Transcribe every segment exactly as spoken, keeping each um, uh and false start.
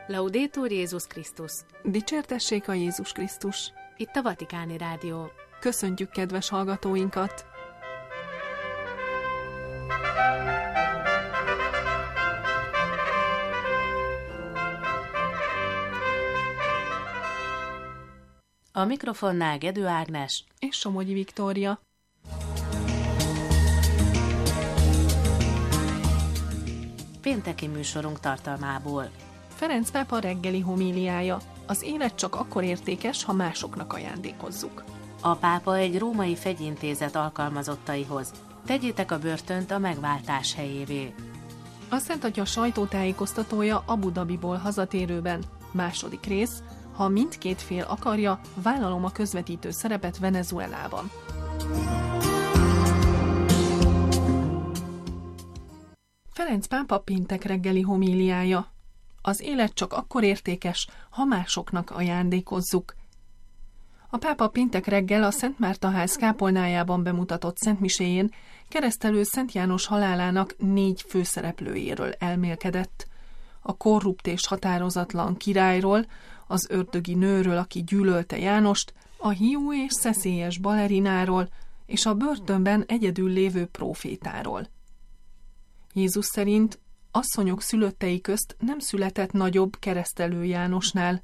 Laudetur Jézus Krisztus! Dicsértessék a Jézus Krisztus! Itt a Vatikáni Rádió. Köszöntjük kedves hallgatóinkat! A mikrofonnál Gedő Ágnes és Somogyi Viktória. Pénteki műsorunk tartalmából. Ferenc pápa reggeli homíliája. Az élet csak akkor értékes, ha másoknak ajándékozzuk. A pápa egy római fegyintézet alkalmazottaihoz: tegyétek a börtönt a megváltás helyévé. A Szent Atya sajtótájékoztatója Abu Dhabiból hazatérőben. Második rész: ha mindkét fél akarja, vállalom a közvetítő szerepet Venezuelában. Ferenc pápa péntek reggeli homíliája. Az élet csak akkor értékes, ha másoknak ajándékozzuk. A pápa péntek reggel a Szent Márta ház kápolnájában bemutatott szentmiséjén keresztelő Szent János halálának négy főszereplőjéről elmélkedett. A korrupt és határozatlan királyról, az ördögi nőről, aki gyűlölte Jánost, a hiú és szeszélyes balerináról, és a börtönben egyedül lévő prófétáról. Jézus szerint asszonyok szülöttei közt nem született nagyobb keresztelő Jánosnál.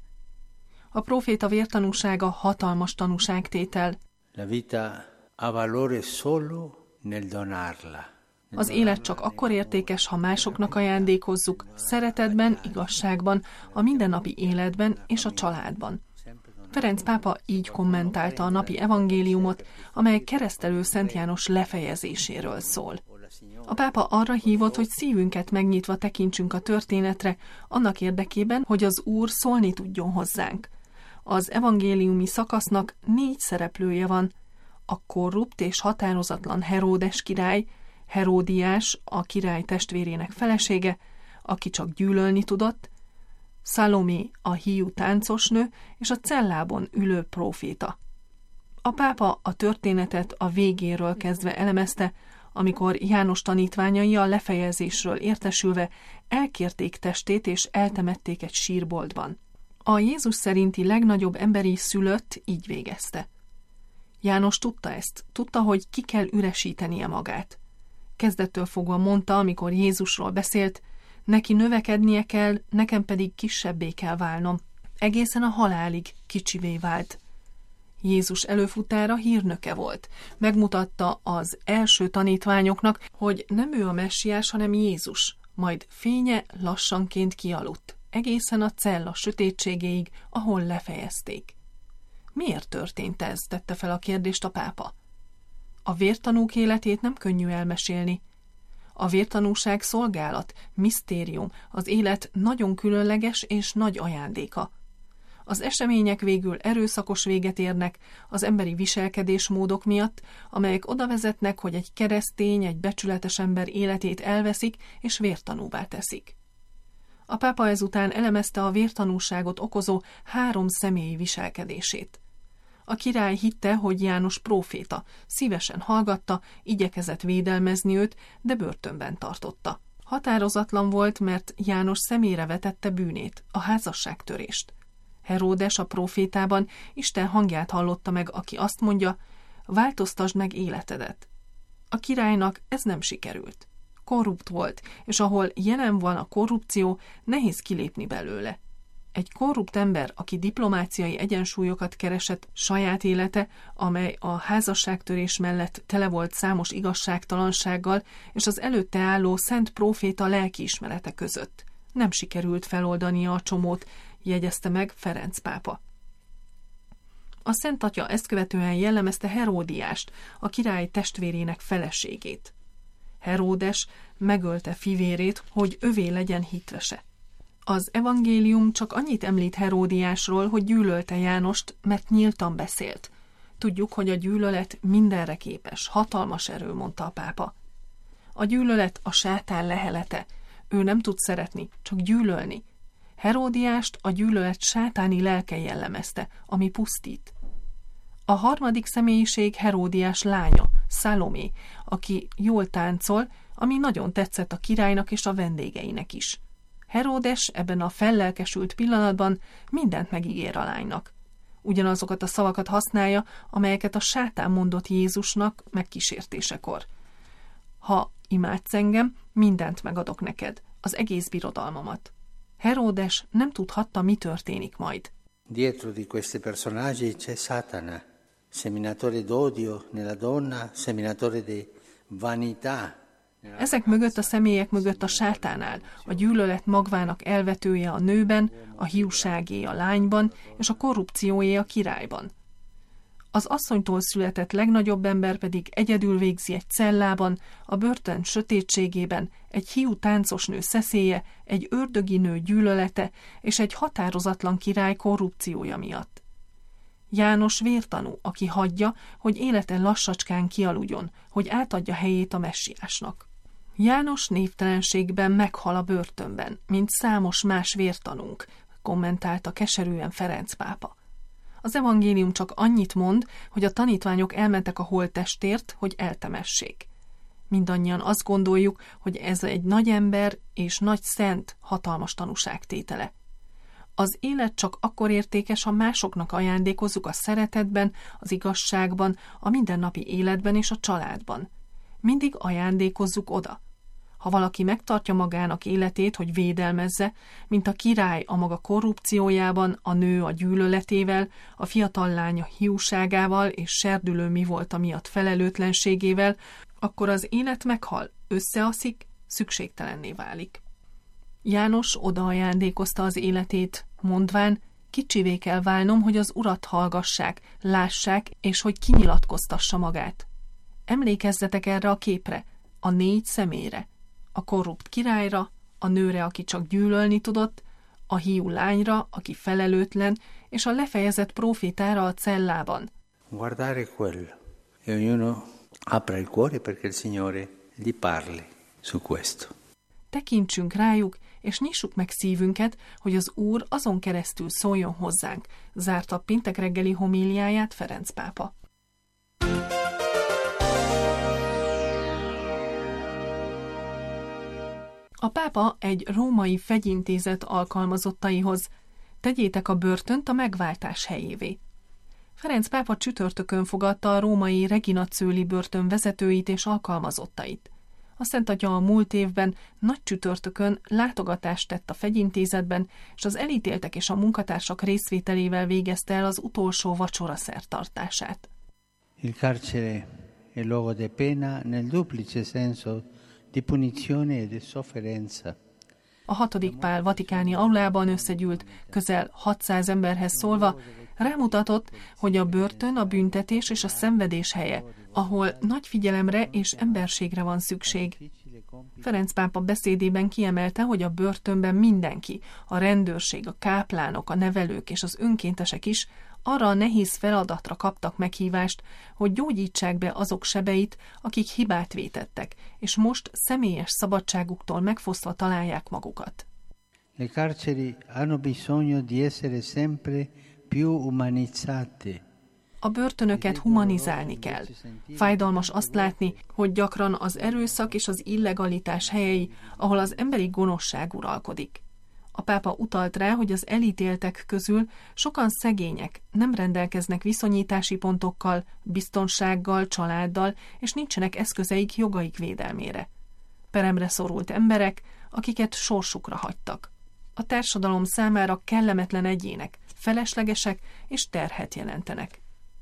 A próféta vértanúsága hatalmas tanúságtétel. La vita ha valore solo nel donarla. Az élet csak akkor értékes, ha másoknak ajándékozzuk, szeretetben, igazságban, a mindennapi életben és a családban. Ferenc pápa így kommentálta a napi evangéliumot, amely keresztelő Szent János lefejezéséről szól. A pápa arra hívott, hogy szívünket megnyitva tekintsünk a történetre, annak érdekében, hogy az Úr szólni tudjon hozzánk. Az evangéliumi szakasznak négy szereplője van: a korrupt és határozatlan Heródes király, Heródiás, a király testvérének felesége, aki csak gyűlölni tudott, Szalomé, a hiú táncosnő, és a cellában ülő próféta. A pápa a történetet a végéről kezdve elemezte, amikor János tanítványai a lefejezésről értesülve elkérték testét és eltemették egy sírboltban. A Jézus szerinti legnagyobb emberi szülött így végezte. János tudta ezt, tudta, hogy ki kell üresítenie magát. Kezdettől fogva mondta, amikor Jézusról beszélt: neki növekednie kell, nekem pedig kisebbé kell válnom. Egészen a halálig kicsivé vált. Jézus előfutára hírnöke volt. Megmutatta az első tanítványoknak, hogy nem ő a messiás, hanem Jézus. Majd fénye lassanként kialudt, egészen a cella sötétségéig, ahol lefejezték. Miért történt ez? Tette fel a kérdést a pápa. A vértanúk életét nem könnyű elmesélni. A vértanúság szolgálat, misztérium, az élet nagyon különleges és nagy ajándéka. Az események végül erőszakos véget érnek az emberi viselkedésmódok miatt, amelyek oda vezetnek, hogy egy keresztény, egy becsületes ember életét elveszik és vértanúvá teszik. A pápa ezután elemezte a vértanúságot okozó három személyi viselkedését. A király hitte, hogy János próféta, szívesen hallgatta, igyekezett védelmezni őt, de börtönben tartotta. Határozatlan volt, mert János szemére vetette bűnét, a házasságtörést. Heródes a prófétában Isten hangját hallotta meg, aki azt mondja: változtasd meg életedet. A királynak ez nem sikerült. Korrupt volt, és ahol jelen van a korrupció, nehéz kilépni belőle. Egy korrupt ember, aki diplomáciai egyensúlyokat keresett, saját élete, amely a házasságtörés mellett tele volt számos igazságtalansággal, és az előtte álló szent próféta lelkiismerete között. Nem sikerült feloldania a csomót, jegyezte meg Ferenc pápa. A Szent Atya ezt követően jellemezte Heródiást, a király testvérének feleségét. Heródes megölte fivérét, hogy övé legyen hitvese. Az evangélium csak annyit említ Heródiásról, hogy gyűlölte Jánost, mert nyíltan beszélt. Tudjuk, hogy a gyűlölet mindenre képes, hatalmas erő, mondta a pápa. A gyűlölet a sátán lehelete. Ő nem tud szeretni, csak gyűlölni. Heródiást a gyűlölet sátáni lelke jellemezte, ami pusztít. A harmadik személyiség Heródiás lánya, Szalomé, aki jól táncol, ami nagyon tetszett a királynak és a vendégeinek is. Heródes ebben a fellelkesült pillanatban mindent megígér a lánynak. Ugyanazokat a szavakat használja, amelyeket a sátán mondott Jézusnak megkísértésekor. Ha imádsz engem, mindent megadok neked, az egész birodalmamat. Heródes nem tudhatta, mi történik majd. Dietro di questi personaggi c'è Satana, seminatore d'odio nella donna, seminatore di vanità. Ezek mögött a személyek mögött a sátán áll, a gyűlölet magvának elvetője a nőben, a hiúságé a lányban, és a korrupcióé a királyban. Az asszonytól született legnagyobb ember pedig egyedül végzi egy cellában, a börtön sötétségében, egy hiú táncosnő szeszélye, egy ördögi nő gyűlölete és egy határozatlan király korrupciója miatt. János vértanú, aki hagyja, hogy élete lassacskán kialudjon, hogy átadja helyét a messiásnak. János névtelenségben meghal a börtönben, mint számos más vértanúnk, kommentálta keserűen Ferenc pápa. Az evangélium csak annyit mond, hogy a tanítványok elmentek a holttestért, hogy eltemessék. Mindannyian azt gondoljuk, hogy ez egy nagy ember és nagy szent hatalmas tanúságtétele. Az élet csak akkor értékes, ha másoknak ajándékozzuk a szeretetben, az igazságban, a mindennapi életben és a családban. Mindig ajándékozzuk oda. Ha valaki megtartja magának életét, hogy védelmezze, mint a király a maga korrupciójában, a nő a gyűlöletével, a fiatal lány a hiúságával és serdülő mivolta miatt felelőtlenségével, akkor az élet meghal, összeaszik, szükségtelenné válik. János odaajándékozta az életét, mondván, kicsivé kell válnom, hogy az Urat hallgassák, lássák, és hogy kinyilatkoztassa magát. Emlékezzetek erre a képre, a négy személyre, a korrupt királyra, a nőre, aki csak gyűlölni tudott, a hiú lányra, aki felelőtlen, és a lefejezett prófétára a cellában. Guardare quello, e ognuno apra il cuore perché il Signore gli parli su questo. Tekintsünk rájuk, és nyissuk meg szívünket, hogy az Úr azon keresztül szóljon hozzánk, zárta a péntek reggeli homíliáját Ferenc pápa. A pápa egy római fegyintézet alkalmazottaihoz: tegyétek a börtönt a megváltás helyévé. Ferenc pápa csütörtökön fogadta a római Regina Coeli börtön vezetőit és alkalmazottait. A Szent Atya a múlt évben nagy csütörtökön látogatást tett a fegyintézetben, és az elítéltek és a munkatársak részvételével végezte el az utolsó vacsora szertartását. Il carcere è luogo di pena nel duplice senso di punizione e di sofferenza. A hatodik Pál vatikáni aulában összegyűlt, közel hatszáz emberhez szólva, rámutatott, hogy a börtön a büntetés és a szenvedés helye, ahol nagy figyelemre és emberségre van szükség. Ferenc pápa beszédében kiemelte, hogy a börtönben mindenki, a rendőrség, a káplánok, a nevelők és az önkéntesek is arra a nehéz feladatra kaptak meghívást, hogy gyógyítsák be azok sebeit, akik hibát vétettek, és most személyes szabadságuktól megfosztva találják magukat. Le carceri hanno bisogno di essere sempre più umanizzate. A börtönöket humanizálni kell. Fájdalmas azt látni, hogy gyakran az erőszak és az illegalitás helyei, ahol az emberi gonoszság uralkodik. A pápa utalt rá, hogy az elítéltek közül sokan szegények, nem rendelkeznek viszonyítási pontokkal, biztonsággal, családdal, és nincsenek eszközeik jogaik védelmére. Peremre szorult emberek, akiket sorsukra hagytak. A társadalom számára kellemetlen egyének, feleslegesek és terhet jelentenek.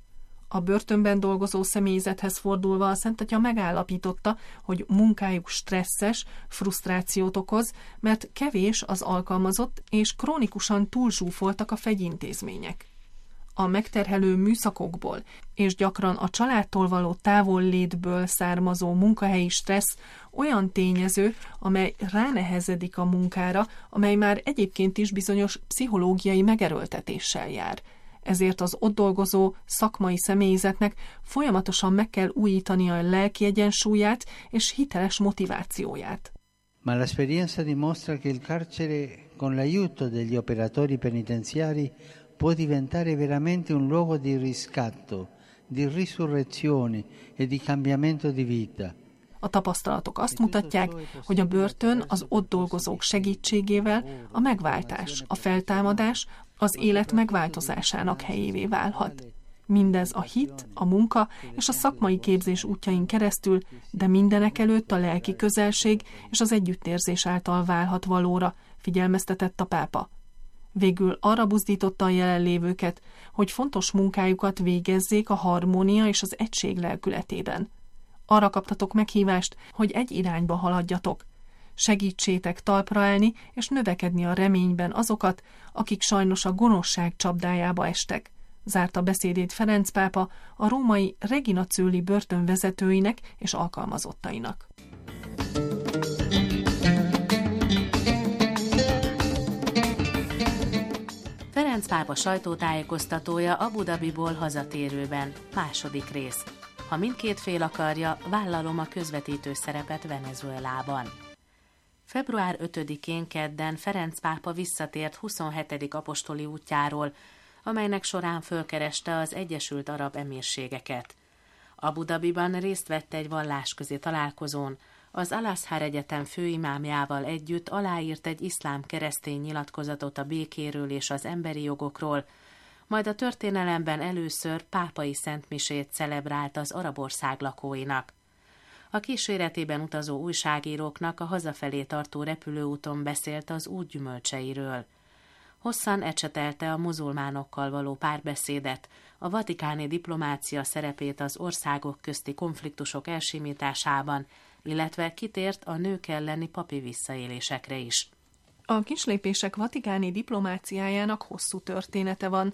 A börtönben dolgozó személyzethez fordulva a Szent Atya megállapította, hogy munkájuk stresszes, frusztrációt okoz, mert kevés az alkalmazott, és krónikusan túlzsúfoltak a fegyintézmények. A megterhelő műszakokból és gyakran a családtól való távollétből származó munkahelyi stressz olyan tényező, amely ránehezedik a munkára, amely már egyébként is bizonyos pszichológiai megerőltetéssel jár. Ezért az ott dolgozó szakmai személyzetnek folyamatosan meg kell újítani a lelki egyensúlyát és hiteles motivációját. Ma l'esperienza dimostra che il carcere, con l'aiuto degli operatori penitenziari, può diventare veramente un luogo di riscatto, di risurrezione e di cambiamento di vita. A tapasztalatok azt mutatják, hogy a börtön az ott dolgozók segítségével a megváltás, a feltámadás, az élet megváltozásának helyévé válhat. Mindez a hit, a munka és a szakmai képzés útjain keresztül, de mindenek előtt a lelki közelség és az együttérzés által válhat valóra, figyelmeztetett a pápa. Végül arra buzdította a jelenlévőket, hogy fontos munkájukat végezzék a harmónia és az egység lelkületében. Arra kaptatok meghívást, hogy egy irányba haladjatok. Segítsétek talpra állni és növekedni a reményben azokat, akik sajnos a gonoszság csapdájába estek. Zárta beszédét Ferenc pápa a római Regina Coeli börtön vezetőinek és alkalmazottainak. Ferenc pápa sajtótájékoztatója Abu Dhabiból hazatérőben, második rész. Ha mindkét fél akarja, vállalom a közvetítő szerepet Venezuelában. február ötödikén kedden Ferenc pápa visszatért huszonhetedik apostoli útjáról, amelynek során fölkereste az Egyesült Arab Emírségeket. Abu Dhabiban részt vett egy vallásközi találkozón, az Al-Azhar Egyetem főimámjával együtt aláírt egy iszlám-keresztény nyilatkozatot a békéről és az emberi jogokról, majd a történelemben először pápai szentmisét celebrált az arab ország lakóinak. A kíséretében utazó újságíróknak a hazafelé tartó repülőúton beszélt az út gyümölcseiről. Hosszan ecsetelte a muzulmánokkal való párbeszédet, a vatikáni diplomácia szerepét az országok közti konfliktusok elsimításában, illetve kitért a nők elleni papi visszaélésekre is. A kislépések vatikáni diplomáciájának hosszú története van.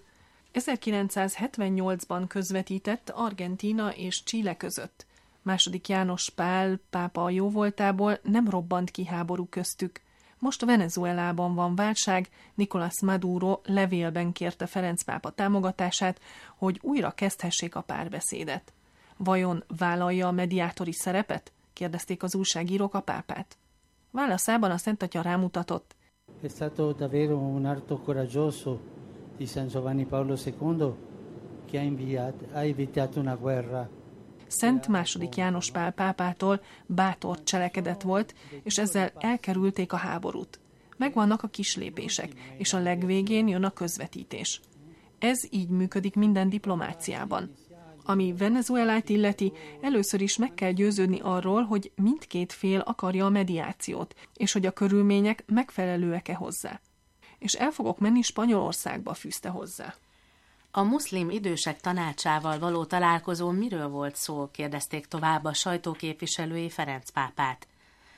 ezerkilencszázhetvennyolcban közvetített Argentína és Chile között. Második János Pál pápa jóvoltából nem robbant ki háború köztük. Most Venezuelában van válság, Nicolás Maduro levélben kérte Ferenc pápa támogatását, hogy újra kezdhessék a párbeszédet. Vajon vállalja a mediátori szerepet? Kérdezték az újságírók a pápát. Válaszában a Szent Atya rámutatott. È stato davvero un atto coraggioso di San Giovanni Paolo secondo che ha inviato, ha evitato una guerra. Szent második János Pál pápától bátor cselekedet volt, és ezzel elkerülték a háborút. Megvannak a kislépések, és a legvégén jön a közvetítés. Ez így működik minden diplomáciában. Ami Venezuelát illeti, először is meg kell győződni arról, hogy mindkét fél akarja a mediációt, és hogy a körülmények megfelelőek-e hozzá. És el fogok menni Spanyolországba, fűzte hozzá. A muszlim idősek tanácsával való találkozón miről volt szó, kérdezték tovább a sajtóképviselői Ferenc pápát.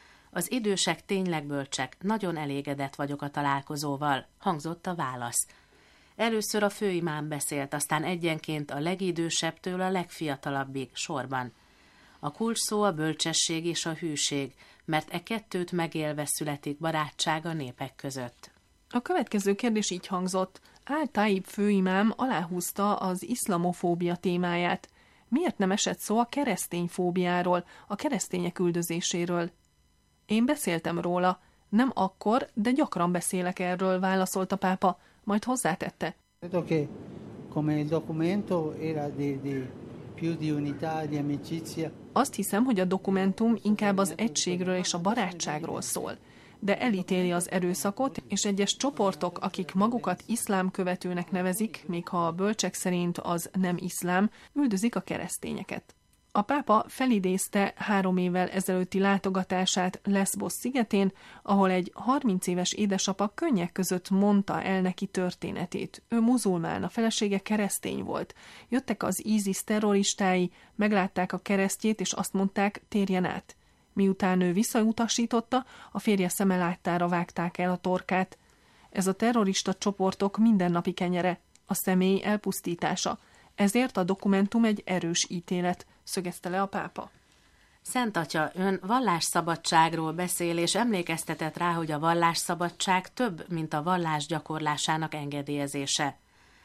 Az idősek tényleg bölcsek, nagyon elégedett vagyok a találkozóval, hangzott a válasz. Először a főimám beszélt, aztán egyenként a legidősebbtől a legfiatalabbig sorban. A kulcs szó a bölcsesség és a hűség, mert e kettőt megélve születik barátság a népek között. A következő kérdés így hangzott. Al-Taib főimám aláhúzta az iszlamofóbia témáját. Miért nem esett szó a keresztényfóbiáról, a keresztények üldözéséről? Én beszéltem róla. Nem akkor, de gyakran beszélek erről, válaszolt a pápa, majd hozzátette. Credo che come il documento era di, di più di unità, di amicizia. Azt hiszem, hogy a dokumentum inkább az egységről és a barátságról szól, de elítéli az erőszakot, és egyes csoportok, akik magukat iszlám követőnek nevezik, még ha a bölcsek szerint az nem iszlám, üldözik a keresztényeket. A pápa felidézte három évvel ezelőtti látogatását Lesbos szigetén, ahol egy harminc éves édesapa könnyek között mondta el neki történetét. Ő muzulmán, a felesége keresztény volt. Jöttek az ISIS terroristái, meglátták a keresztjét, és azt mondták, térjen át. Miután ő visszautasította, a férje szeme láttára vágták el a torkát. Ez a terrorista csoportok mindennapi kenyere, a személy elpusztítása. Ezért a dokumentum egy erős ítélet, szögezte le a pápa. Szent Atya, ön vallásszabadságról beszél, és emlékeztetett rá, hogy a vallásszabadság több, mint a vallás gyakorlásának engedélyezése.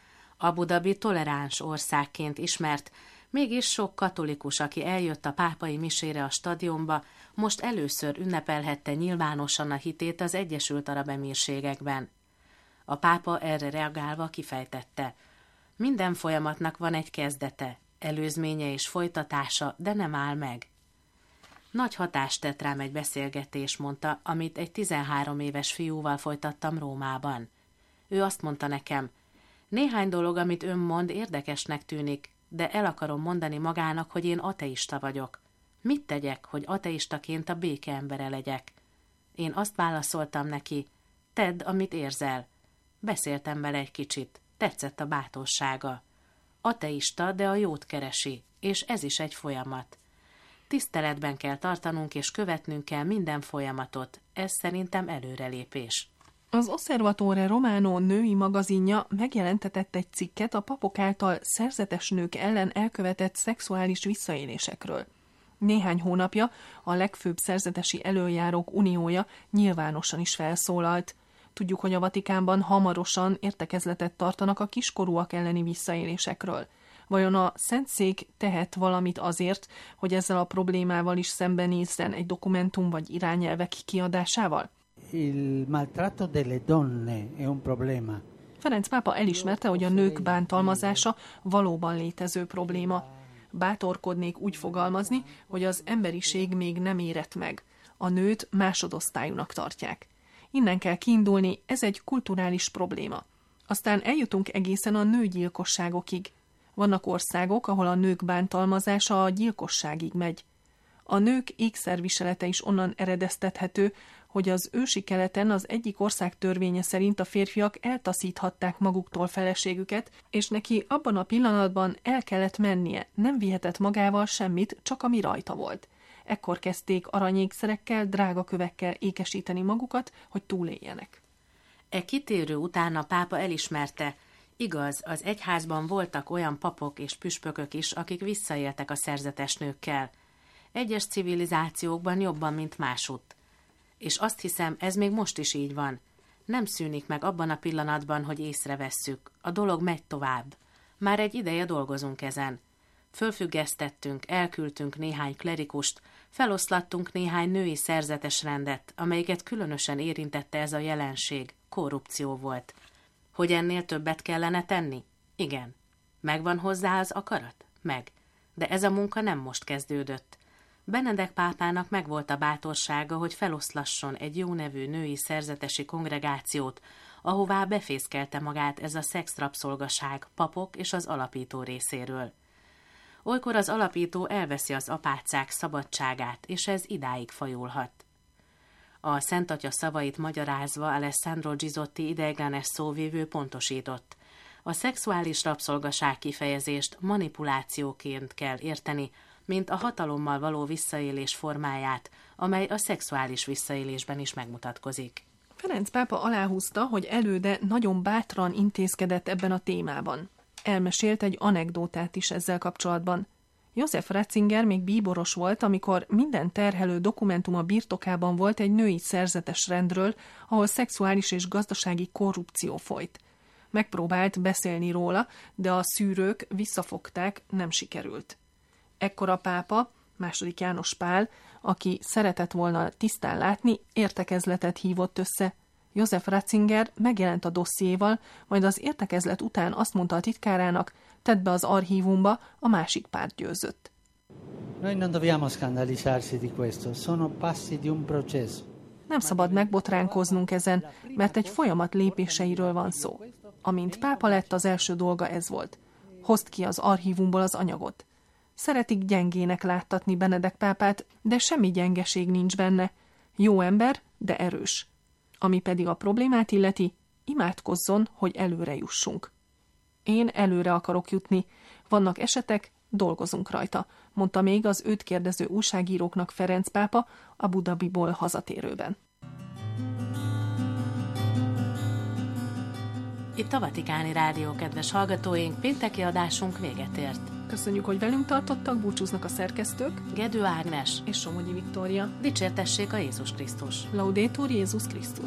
Abu Dhabi toleráns országként ismert, mégis sok katolikus, aki eljött a pápai misére a stadionba, most először ünnepelhette nyilvánosan a hitét az Egyesült Arab Emírségekben. A pápa erre reagálva kifejtette. Minden folyamatnak van egy kezdete, előzménye és folytatása, de nem áll meg. Nagy hatást tett rám egy beszélgetés, mondta, amit egy tizenhárom éves fiúval folytattam Rómában. Ő azt mondta nekem, néhány dolog, amit ön mond, érdekesnek tűnik, de el akarom mondani magának, hogy én ateista vagyok. Mit tegyek, hogy ateistaként a béke embere legyek? Én azt válaszoltam neki, tedd, amit érzel. Beszéltem vele egy kicsit, tetszett a bátorsága. Ateista, de a jót keresi, és ez is egy folyamat. Tiszteletben kell tartanunk és követnünk kell minden folyamatot, ez szerintem előrelépés. Az Osservatore Romano női magazinja megjelentetett egy cikket a papok által szerzetes nők ellen elkövetett szexuális visszaélésekről. Néhány hónapja a legfőbb szerzetesi elöljárók uniója nyilvánosan is felszólalt. Tudjuk, hogy a Vatikánban hamarosan értekezletet tartanak a kiskorúak elleni visszaélésekről. Vajon a Szentszék tehet valamit azért, hogy ezzel a problémával is szembenézzen egy dokumentum vagy irányelvek kiadásával? Il maltratto delle donne è un problema. Ferenc pápa elismerte, hogy a nők bántalmazása valóban létező probléma. Bátorkodnék úgy fogalmazni, hogy az emberiség még nem érett meg. A nőt másodosztályúnak tartják. Innen kell kiindulni, ez egy kulturális probléma. Aztán eljutunk egészen a nőgyilkosságokig. Vannak országok, ahol a nők bántalmazása a gyilkosságig megy. A nők ékszerviselete is onnan eredeztethető, hogy az ősi keleten az egyik ország törvénye szerint a férfiak eltaszíthatták maguktól feleségüket, és neki abban a pillanatban el kellett mennie, nem vihetett magával semmit, csak ami rajta volt. Ekkor kezdték aranyékszerekkel, drága kövekkel ékesíteni magukat, hogy túléljenek. E kitérő után a pápa elismerte, igaz, az egyházban voltak olyan papok és püspökök is, akik visszaéltek a szerzetes nőkkel. Egyes civilizációkban jobban, mint másutt. És azt hiszem, ez még most is így van. Nem szűnik meg abban a pillanatban, hogy észrevesszük. A dolog megy tovább. Már egy ideje dolgozunk ezen. Fölfüggesztettünk, elküldtünk néhány klerikust, feloszlattunk néhány női szerzetes rendet, amelyiket különösen érintette ez a jelenség, korrupció volt. Hogy ennél többet kellene tenni? Igen. Megvan hozzá az akarat? Meg. De ez a munka nem most kezdődött. Benedek pápának megvolt a bátorsága, hogy feloszlasson egy jó nevű női szerzetesi kongregációt, ahová befészkelte magát ez a szexrabszolgaság papok és az alapító részéről. Olykor az alapító elveszi az apácák szabadságát, és ez idáig fajulhat. A Szent Atya szavait magyarázva Alessandro Gisotti ideiglenes szóvivő pontosított. A szexuális rabszolgaság kifejezést manipulációként kell érteni, mint a hatalommal való visszaélés formáját, amely a szexuális visszaélésben is megmutatkozik. Ferenc pápa aláhúzta, hogy előde nagyon bátran intézkedett ebben a témában. Elmesélt egy anekdótát is ezzel kapcsolatban. József Ratzinger még bíboros volt, amikor minden terhelő dokumentum a birtokában volt egy női szerzetes rendről, ahol szexuális és gazdasági korrupció folyt. Megpróbált beszélni róla, de a szűrők visszafogták, nem sikerült. Ekkor a pápa, második János Pál, aki szeretett volna tisztán látni, értekezletet hívott össze. József Ratzinger megjelent a dossziéval, majd az értekezlet után azt mondta a titkárának, tedd be az archívumba, a másik párt győzött. Noi non dobbiamo scandalizzarci di questo, sono passi di un processo. Nem szabad megbotránkoznunk ezen, mert egy folyamat lépéseiről van szó. Amint pápa lett, az első dolga ez volt. Hozd ki az archívumból az anyagot. Szeretik gyengének láttatni Benedek pápát, de semmi gyengeség nincs benne. Jó ember, de erős. Ami pedig a problémát illeti, imádkozzon, hogy előre jussunk. Én előre akarok jutni. Vannak esetek, dolgozunk rajta, mondta még az őt kérdező újságíróknak Ferenc pápa Abu Dhabiból hazatérőben. Itt a Vatikáni Rádió, kedves hallgatóink, pénteki adásunk véget ért. Köszönjük, hogy velünk tartottak, búcsúznak a szerkesztők, Gedő Ágnes és Somogyi Viktória. Dicsértessék a Jézus Krisztus! Laudetur Jézus Krisztus!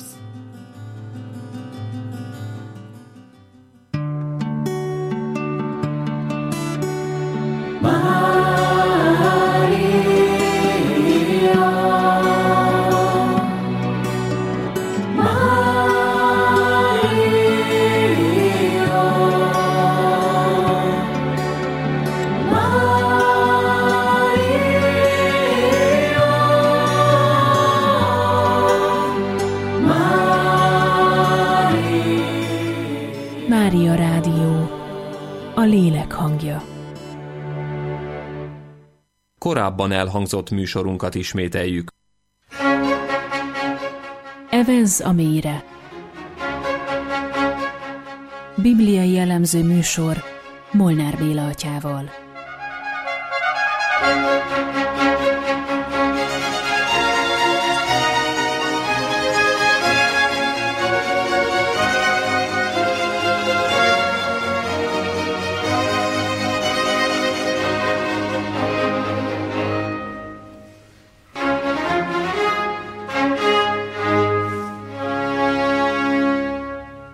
korábban elhangzott műsorunkat ismételjük. Evez a mélyre. Bibliai jellemző műsor Molnár Béla atyával.